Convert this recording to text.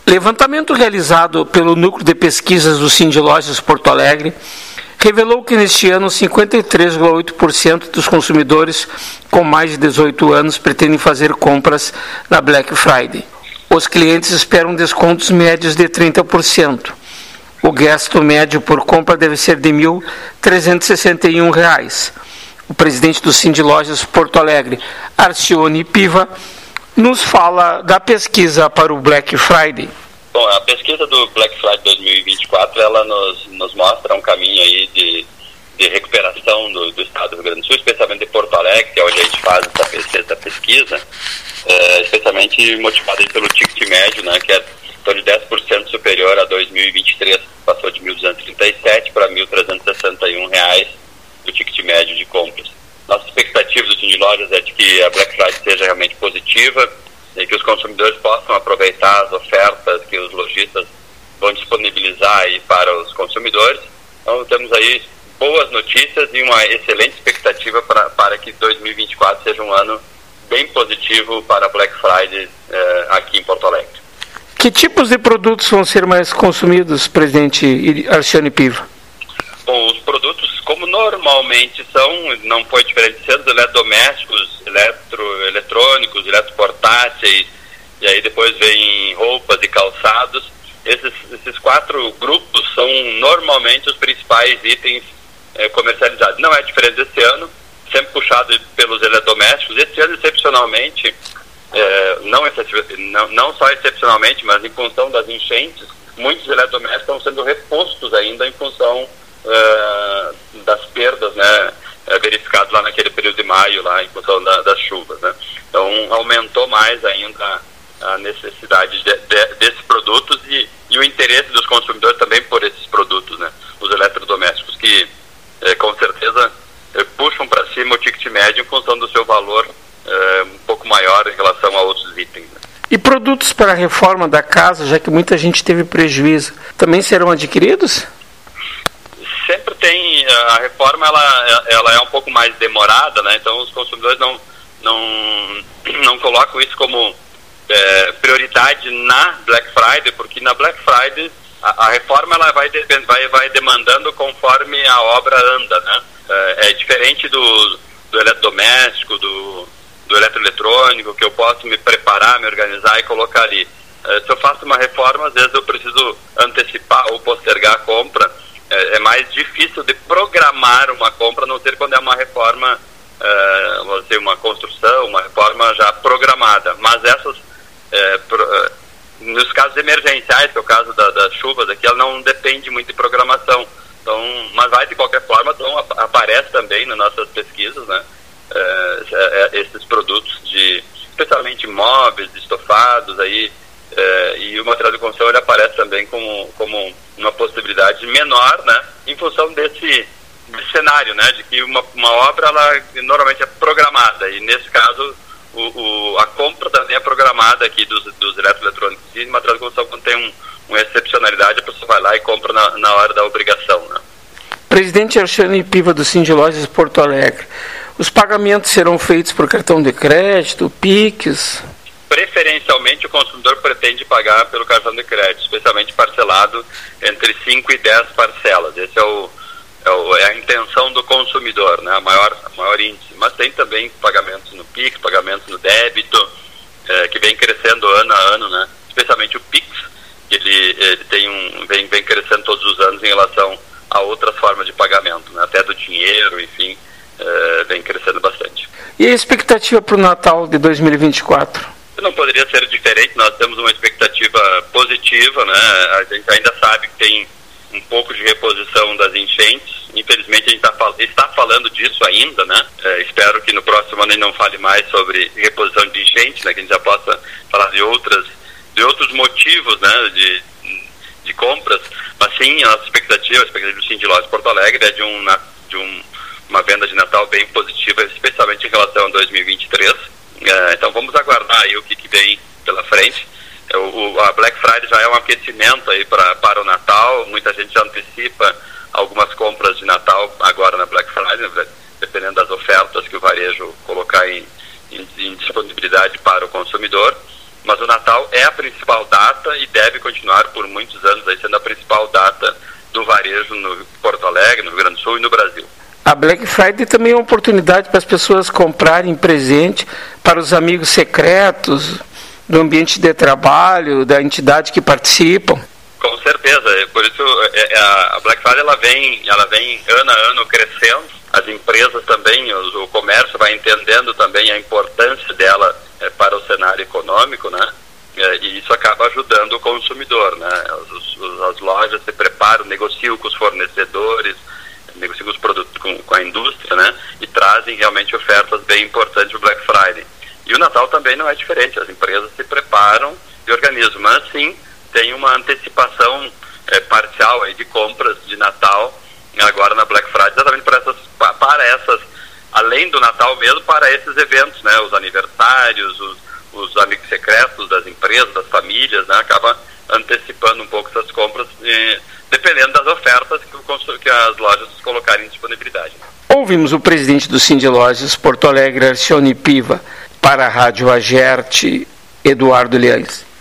Levantamento realizado pelo Núcleo de Pesquisas do Sindlojas Porto Alegre revelou que neste ano 53,8% dos consumidores com mais de 18 anos pretendem fazer compras na Black Friday. Os clientes esperam descontos médios de 30%. O gasto médio por compra deve ser de R$ 1.361. O presidente do Sindlojas Porto Alegre, Arcione Piva, nos fala da pesquisa para o Black Friday. Bom, a pesquisa do Black Friday 2024, ela nos mostra um caminho aí de recuperação do estado do Rio Grande do Sul, especialmente de Porto Alegre, que é onde a gente faz essa pesquisa, especialmente motivado aí pelo ticket médio, né, que é de 10% superior a 2023, passou de R$ 1.237 para R$ 1.361 do ticket médio de compras. Nossa expectativa do Sindlojas é de que a Black Friday seja realmente positiva e que os consumidores possam aproveitar as ofertas que os lojistas vão disponibilizar aí para os consumidores. Então temos aí boas notícias e uma excelente expectativa para que 2024 seja um ano bem positivo para a Black Friday aqui em Porto Alegre. Que tipos de produtos vão ser mais consumidos, presidente Arcione Piva? Bom, os produtos, como normalmente são, não foi diferente de ser, os eletrodomésticos, eletrônicos, eletroportáteis, e aí depois vem roupas e calçados. Esses 4 grupos são normalmente os principais itens comercializados. Não é diferente desse ano, sempre puxado pelos eletrodomésticos. Esse ano, excepcionalmente, não só excepcionalmente, mas em função das enchentes, muitos eletrodomésticos estão sendo repostos ainda em função das perdas, né, verificadas lá naquele período de maio, lá em função das chuvas, né? Então aumentou mais ainda a necessidade desses produtos e o interesse dos consumidores também por esses produtos, né? Os eletrodomésticos que com certeza puxam para cima o ticket médio em função do seu valor um pouco maior em relação a outros itens, né? E produtos para a reforma da casa, já que muita gente teve prejuízo, também serão adquiridos? Sempre tem, a reforma ela é um pouco mais demorada, né? Então os consumidores não colocam isso como prioridade na Black Friday, porque na Black Friday a reforma ela vai demandando conforme a obra anda, né? É diferente do eletrodoméstico, do eletroeletrônico, que eu posso me preparar, me organizar e colocar ali. Se eu faço uma reforma, às vezes eu preciso antecipar ou postergar a compra. É mais difícil de programar uma compra, a não ser quando é uma reforma, vamos dizer, uma construção, uma reforma já programada. Mas essas, nos casos emergenciais, que é o caso das chuvas aqui, ela não depende muito de programação. Então, mas vai de qualquer forma, então aparece também nas nossas pesquisas, né, esses produtos especialmente móveis, estofados aí. E o material de construção ele aparece também como uma possibilidade menor, né, em função desse cenário, né, de que uma obra ela normalmente é programada, e nesse caso a compra também é programada aqui dos eletroeletrônicos, e o material de construção, quando tem uma excepcionalidade, a pessoa vai lá e compra na hora da obrigação, né. Presidente Arcione Piva do Sindlojas Porto Alegre, os pagamentos serão feitos por cartão de crédito, Pix? Preferencialmente o consumidor pretende pagar pelo cartão de crédito, especialmente parcelado entre 5 e 10 parcelas. Esse é a intenção do consumidor, né? A maior índice. Mas tem também pagamentos no Pix, pagamentos no débito, que vem crescendo ano a ano, né? Especialmente o Pix, que ele vem crescendo todos os anos em relação a outras formas de pagamento, né? Até do dinheiro, enfim, vem crescendo bastante. E a expectativa para o Natal de 2024? Não poderia ser diferente, nós temos uma expectativa positiva, né? A gente ainda sabe que tem um pouco de reposição das enchentes, infelizmente a gente está falando disso ainda, né? Espero que no próximo ano a gente não fale mais sobre reposição de enchentes, né? Que a gente já possa falar de outros motivos, né? De compras, mas sim, a nossa expectativa do Sindlojas Porto Alegre é de uma venda de Natal bem positiva, especialmente em relação a 2023. Então vamos aguardar aí o que vem pela frente. A Black Friday já é um aquecimento aí para o Natal, muita gente já antecipa algumas compras de Natal agora na Black Friday, dependendo das ofertas que o varejo colocar em disponibilidade para o consumidor. Mas o Natal é a principal data e deve continuar por muitos anos aí sendo a principal data do varejo no Porto Alegre, no Rio Grande do Sul e no Brasil. A Black Friday também é uma oportunidade para as pessoas comprarem presente para os amigos secretos do ambiente de trabalho, da entidade que participam. Com certeza, por isso a Black Friday ela vem ano a ano crescendo. As empresas também, o comércio vai entendendo também a importância dela para o cenário econômico, né? E isso acaba ajudando o consumidor, né? As lojas se preparam, negociam com os fornecedores, negociam os produtos com a indústria, né? E trazem realmente ofertas bem importantes para o Black Friday. E o Natal também não é diferente, as empresas se preparam e organizam, mas sim tem uma antecipação parcial aí de compras de Natal agora na Black Friday, exatamente para essas, além do Natal mesmo, para esses eventos, né? Os aniversários, os amigos secretos das empresas, das famílias, né? Acaba antecipando um pouco essas compras, dependendo das ofertas que as lojas colocarem em disponibilidade. Ouvimos o presidente do Cindy Lojas Porto Alegre, Arcione Piva, para a Rádio Agerte, Eduardo Leães.